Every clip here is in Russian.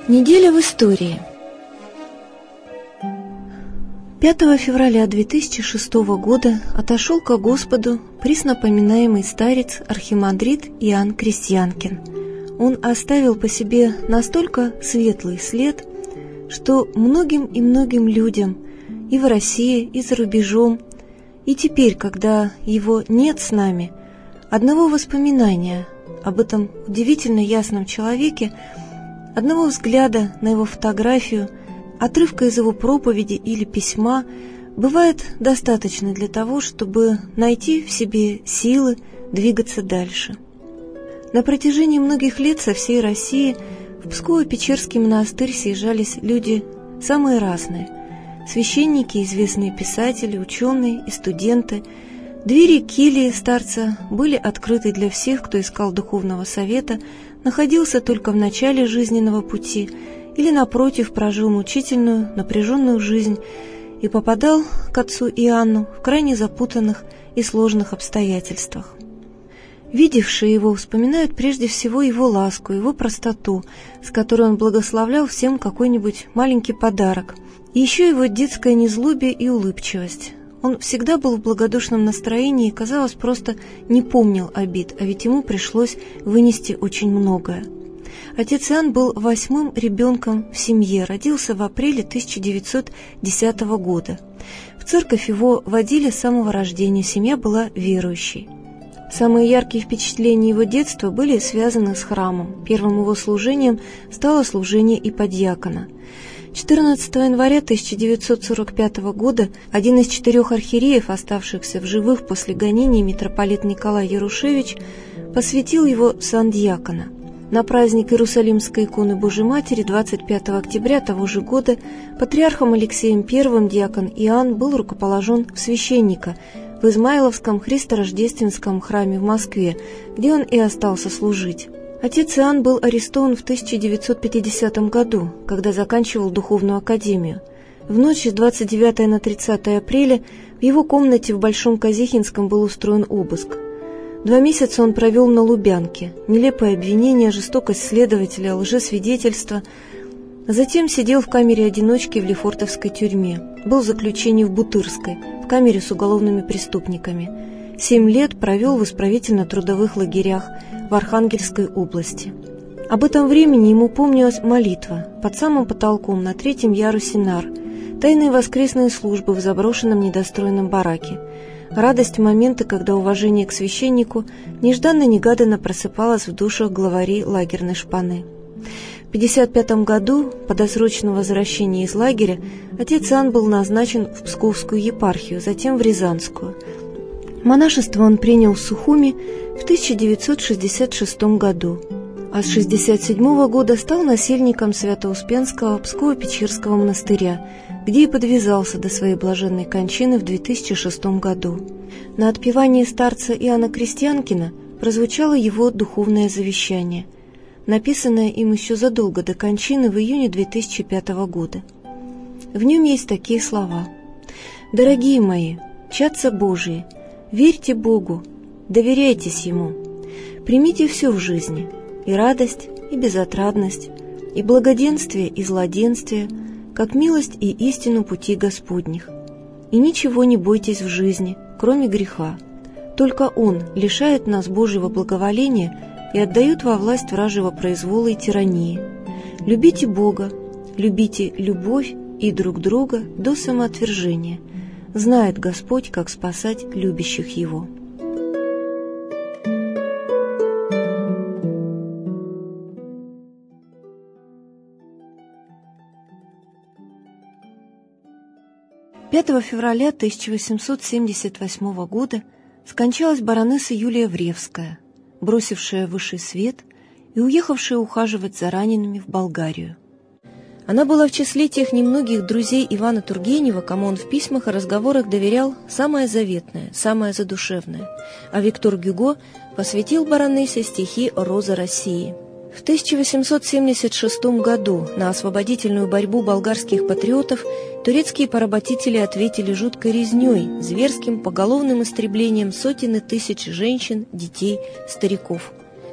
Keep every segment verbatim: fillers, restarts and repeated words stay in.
Неделя в истории. пятого февраля две тысячи шестого года отошел ко Господу преснопоминаемый старец архимандрит Иоанн Крестьянкин. Он оставил по себе настолько светлый след, что многим и многим людям и в России, и за рубежом, и теперь, когда его нет с нами, одного воспоминания об этом удивительно ясном человеке, одного взгляда на его фотографию, отрывка из его проповеди или письма бывает достаточно для того, чтобы найти в себе силы двигаться дальше. На протяжении многих лет со всей России в Псково-Печерский монастырь съезжались люди самые разные: священники, известные писатели, ученые и студенты. Двери кельи старца были открыты для всех, кто искал духовного совета, находился только в начале жизненного пути или, напротив, прожил мучительную, напряженную жизнь и попадал к отцу Иоанну в крайне запутанных и сложных обстоятельствах. Видевшие его вспоминают прежде всего его ласку, его простоту, с которой он благословлял всем какой-нибудь маленький подарок, и еще его детское незлобие и улыбчивость. Он всегда был в благодушном настроении и, казалось, просто не помнил обид, а ведь ему пришлось вынести очень многое. Отец Иоанн был восьмым ребенком в семье, родился в апреле тысяча девятьсот десятого года. В церковь его водили с самого рождения, семья была верующей. Самые яркие впечатления его детства были связаны с храмом. Первым его служением стало служение иподьякона. четырнадцатого января тысяча девятьсот сорок пятого года один из четырех архиереев, оставшихся в живых после гонений, митрополит Николай Ярушевич, посвятил его в сан дьякона. На праздник Иерусалимской иконы Божией Матери двадцать пятого октября того же года патриархом Алексеем Первым дьякон Иоанн был рукоположен в священника в Измайловском христорождественском храме в Москве, где он и остался служить. Отец Иоанн был арестован в тысяча девятьсот пятидесятом году, когда заканчивал духовную академию. В ночь с двадцать девятого на тридцатое апреля в его комнате в Большом Казихинском был устроен обыск. Два месяца он провел на Лубянке. Нелепое обвинение, жестокость следователя, лжесвидетельство. Затем сидел в камере одиночки в Лефортовской тюрьме. Был в заключении в Бутырской, в камере с уголовными преступниками. Семь лет провел в исправительно-трудовых лагерях в Архангельской области. Об этом времени ему помнилась молитва под самым потолком на третьем ярусе нар, тайные воскресные службы в заброшенном недостроенном бараке, радость момента, когда уважение к священнику нежданно-негаданно просыпалось в душах главарей лагерной шпаны. В пятьдесят пятом году, по досрочному возвращении из лагеря, отец Иоанн был назначен в Псковскую епархию, затем в Рязанскую. Монашество он принял в Сухуми в тысяча девятьсот шестьдесят шестом году, а с шестьдесят седьмого года стал насельником Свято-Успенского Псково-Печерского монастыря, где и подвязался до своей блаженной кончины в две тысячи шестом году. На отпевании старца Иоанна Крестьянкина прозвучало его духовное завещание, написанное им еще задолго до кончины в июне две тысячи пятого года. В нем есть такие слова: «Дорогие мои, чадца Божии, верьте Богу, доверяйтесь Ему, примите все в жизни, и радость, и безотрадность, и благоденствие, и злоденствие, как милость и истину пути Господних. И ничего не бойтесь в жизни, кроме греха. Только Он лишает нас Божьего благоволения и отдает во власть вражьего произвола и тирании. Любите Бога, любите любовь и друг друга до самоотвержения. Знает Господь, как спасать любящих Его». пятого февраля тысяча восемьсот семьдесят восьмого года скончалась баронесса Юлия Вревская, бросившая высший свет и уехавшая ухаживать за ранеными в Болгарию. Она была в числе тех немногих друзей Ивана Тургенева, кому он в письмах и разговорах доверял самое заветное, самое задушевное, а Виктор Гюго посвятил баронессе стихи «Роза России». В тысяча восемьсот семьдесят шестом году на освободительную борьбу болгарских патриотов турецкие поработители ответили жуткой резней, зверским поголовным истреблением сотен и тысяч женщин, детей, стариков.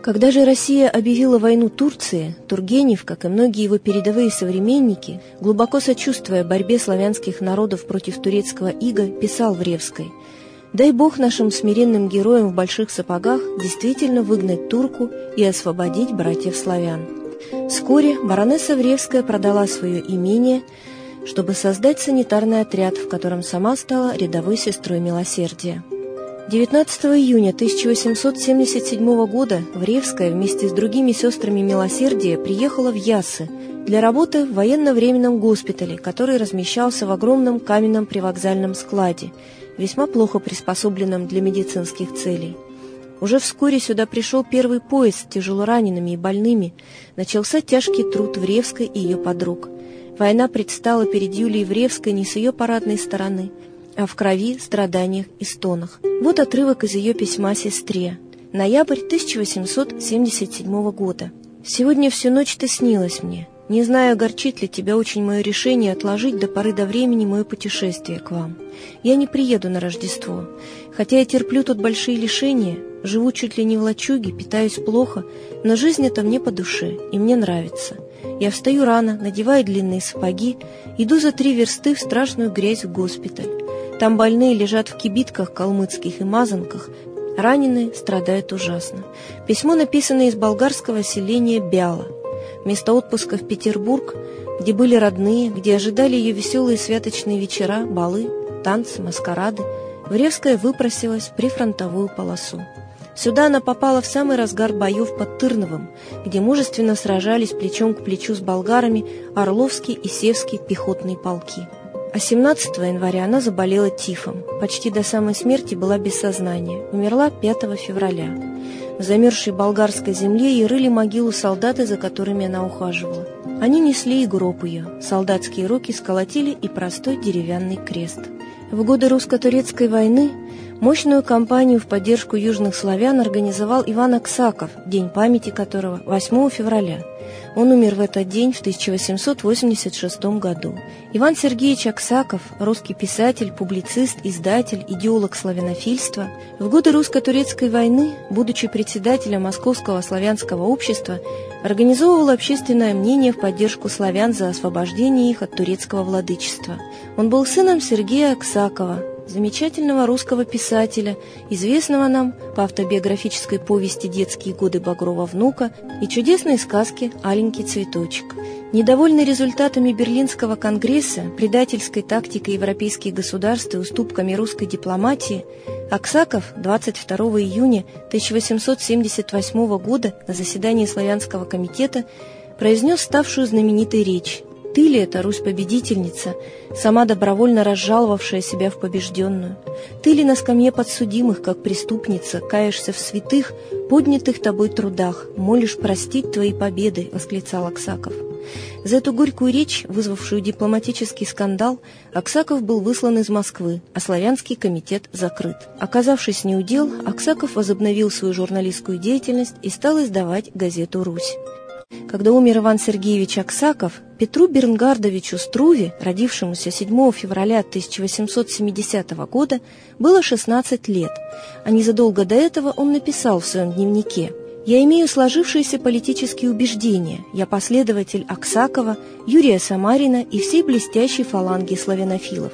Когда же Россия объявила войну Турции, Тургенев, как и многие его передовые современники, глубоко сочувствуя борьбе славянских народов против турецкого ига, писал в Ревской: «Дай Бог нашим смиренным героям в больших сапогах действительно выгнать турку и освободить братьев-славян». Вскоре баронесса Вревская продала свое имение, чтобы создать санитарный отряд, в котором сама стала рядовой сестрой милосердия. девятнадцатого июня тысяча восемьсот семьдесят седьмого года Вревская вместе с другими сестрами милосердия приехала в Яссы для работы в военно-временном госпитале, который размещался в огромном каменном привокзальном складе, весьма плохо приспособленном для медицинских целей. Уже вскоре сюда пришел первый поезд с тяжелоранеными и больными, начался тяжкий труд Вревской и ее подруг. Война предстала перед Юлией Вревской не с ее парадной стороны, а в крови, страданиях и стонах. Вот отрывок из ее письма сестре. Ноябрь тысяча восемьсот семьдесят седьмого года. «Сегодня всю ночь ты снилась мне. Не знаю, огорчит ли тебя очень мое решение отложить до поры до времени мое путешествие к вам. Я не приеду на Рождество. Хотя я терплю тут большие лишения, живу чуть ли не в лачуге, питаюсь плохо, но жизнь эта мне по душе, и мне нравится. Я встаю рано, надеваю длинные сапоги, иду за три версты в страшную грязь в госпиталь. Там больные лежат в кибитках калмыцких и мазанках, раненые страдают ужасно. Письмо написано из болгарского селения Бяла. Вместо отпуска в Петербург, где были родные, где ожидали ее веселые святочные вечера, балы, танцы, маскарады, Вревская выпросилась в прифронтовую полосу. Сюда она попала в самый разгар боев под Тырновым, где мужественно сражались плечом к плечу с болгарами Орловские и Севские пехотные полки. А семнадцатого января она заболела тифом, почти до самой смерти была без сознания, умерла пятого февраля. В замерзшей болгарской земле ей рыли могилу солдаты, за которыми она ухаживала. Они несли и гроб ее, солдатские руки сколотили и простой деревянный крест. В годы русско-турецкой войны мощную кампанию в поддержку южных славян организовал Иван Аксаков, день памяти которого восьмого февраля. Он умер в этот день в тысяча восемьсот восемьдесят шестом году. Иван Сергеевич Аксаков, русский писатель, публицист, издатель, идеолог славянофильства, в годы русско-турецкой войны, будучи председателем Московского славянского общества, организовывал общественное мнение в поддержку славян за освобождение их от турецкого владычества. Он был сыном Сергея Аксакова, замечательного русского писателя, известного нам по автобиографической повести «Детские годы Багрова внука» и чудесной сказке «Аленький цветочек». Недовольный результатами Берлинского конгресса, предательской тактикой европейских государств и уступками русской дипломатии, Аксаков двадцать второго июня тысяча восемьсот семьдесят восьмого года на заседании Славянского комитета произнес ставшую знаменитой речь: «Ты ли это, Русь-победительница, сама добровольно разжаловавшая себя в побежденную? Ты ли на скамье подсудимых, как преступница, каешься в святых, поднятых тобой трудах, молишь простить твои победы?» — восклицал Аксаков. За эту горькую речь, вызвавшую дипломатический скандал, Аксаков был выслан из Москвы, а Славянский комитет закрыт. Оказавшись неудел, Аксаков возобновил свою журналистскую деятельность и стал издавать газету «Русь». Когда умер Иван Сергеевич Аксаков, Петру Бернгардовичу Струве, родившемуся седьмого февраля тысяча восемьсот семидесятого года, было шестнадцать лет, а незадолго до этого он написал в своем дневнике: «Я имею сложившиеся политические убеждения, я последователь Аксакова, Юрия Самарина и всей блестящей фаланги славянофилов.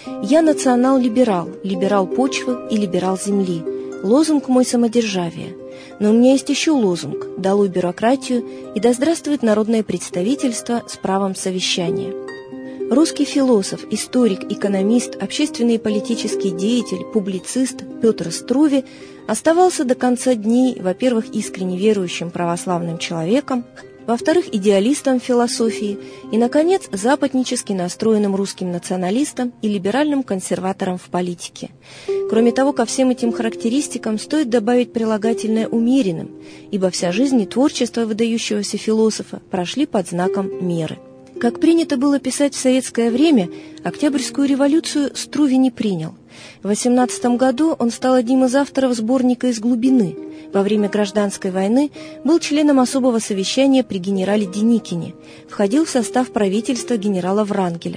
Я национал-либерал, либерал почвы и либерал земли. Лозунг мой — самодержавие. Но у меня есть еще лозунг: долой бюрократию и да здравствует народное представительство с правом совещания». Русский философ, историк, экономист, общественный и политический деятель, публицист Петр Струве оставался до конца дней, во-первых, искренне верующим православным человеком, во-вторых, идеалистом философии и, наконец, западнически настроенным русским националистом и либеральным консерватором в политике. Кроме того, ко всем этим характеристикам стоит добавить прилагательное «умеренным», ибо вся жизнь и творчество выдающегося философа прошли под знаком меры. Как принято было писать в советское время, Октябрьскую революцию Струве не принял. В восемнадцатом году он стал одним из авторов сборника «Из глубины». Во время гражданской войны был членом особого совещания при генерале Деникине, входил в состав правительства генерала Врангеля.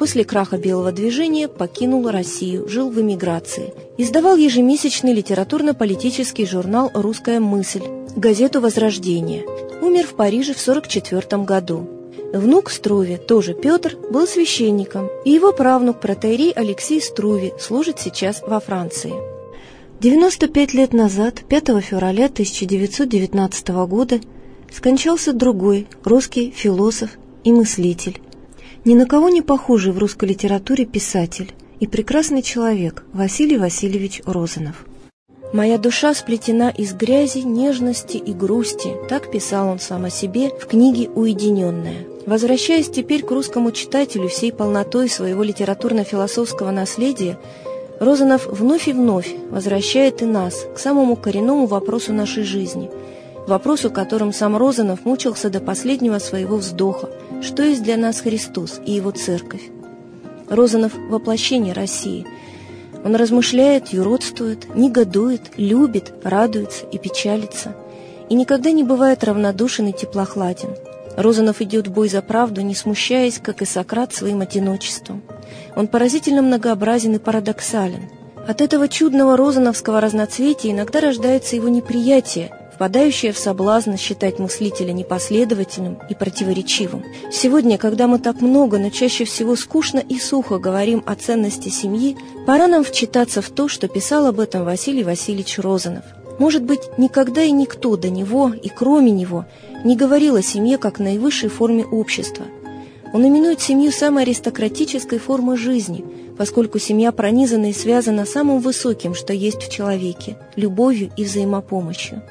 После краха Белого движения покинул Россию, жил в эмиграции. Издавал ежемесячный литературно-политический журнал «Русская мысль», газету «Возрождение». Умер в Париже в сорок четвёртом году. Внук Струве, тоже Петр, был священником, и его правнук протоиерей Алексей Струве служит сейчас во Франции. девяносто пять лет назад, пятого февраля тысяча девятьсот девятнадцатого года, скончался другой русский философ и мыслитель, ни на кого не похожий в русской литературе писатель и прекрасный человек Василий Васильевич Розанов. «Моя душа сплетена из грязи, нежности и грусти», так писал он сам о себе в книге «Уединенная». Возвращаясь теперь к русскому читателю всей полнотой своего литературно-философского наследия, Розанов вновь и вновь возвращает и нас к самому коренному вопросу нашей жизни, вопросу, которым сам Розанов мучился до последнего своего вздоха: что есть для нас Христос и Его Церковь. Розанов – воплощение России. Он размышляет, юродствует, негодует, любит, радуется и печалится, и никогда не бывает равнодушен и теплохладен. Розанов идет в бой за правду, не смущаясь, как и Сократ, своим одиночеством. Он поразительно многообразен и парадоксален. От этого чудного розановского разноцветия иногда рождается его неприятие, впадающее в соблазн считать мыслителя непоследовательным и противоречивым. Сегодня, когда мы так много, но чаще всего скучно и сухо говорим о ценности семьи, пора нам вчитаться в то, что писал об этом Василий Васильевич Розанов. Может быть, никогда и никто до него и кроме него не говорил о семье как наивысшей форме общества. Он именует семью самой аристократической формой жизни, поскольку семья пронизана и связана самым высоким, что есть в человеке – любовью и взаимопомощью.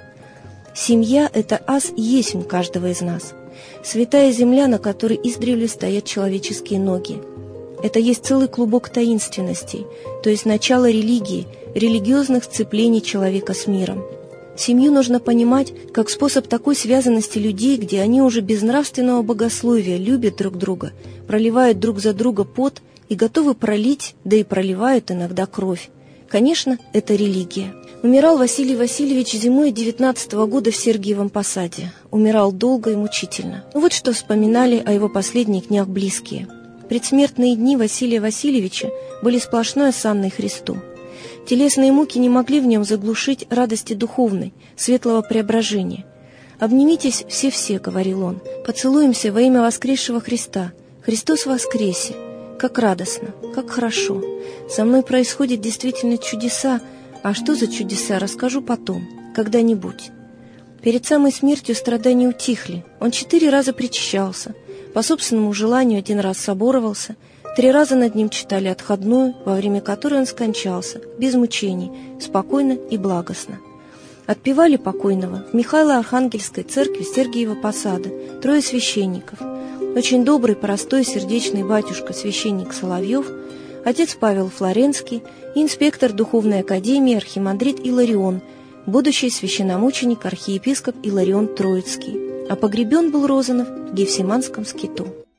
Семья – это ас есмь каждого из нас, святая земля, на которой издревле стоят человеческие ноги. Это есть целый клубок таинственностей, то есть начало религии, религиозных сцеплений человека с миром. Семью нужно понимать как способ такой связанности людей, где они уже без нравственного богословия любят друг друга, проливают друг за друга пот и готовы пролить, да и проливают иногда кровь. Конечно, это религия. Умирал Василий Васильевич зимой девятнадцатого года в Сергиевом Посаде. Умирал долго и мучительно. Вот что вспоминали о его последних днях близкие. Предсмертные дни Василия Васильевича были сплошной осанной Христу. Телесные муки не могли в нем заглушить радости духовной, светлого преображения. «Обнимитесь все-все», — говорил он, — «поцелуемся во имя воскресшего Христа. Христос воскресе! Как радостно, как хорошо! Со мной происходят действительно чудеса, а что за чудеса, расскажу потом, когда-нибудь». Перед самой смертью страдания утихли. Он четыре раза причащался, по собственному желанию один раз соборовался, три раза над ним читали отходную, во время которой он скончался, без мучений, спокойно и благостно. Отпевали покойного в Михайло-Архангельской церкви Сергиева Посада трое священников: очень добрый, простой, сердечный батюшка, священник Соловьев, отец Павел Флоренский и инспектор Духовной Академии архимандрит Иларион, будущий священномученик архиепископ Иларион Троицкий. А погребен был Розанов в Гефсиманском скиту.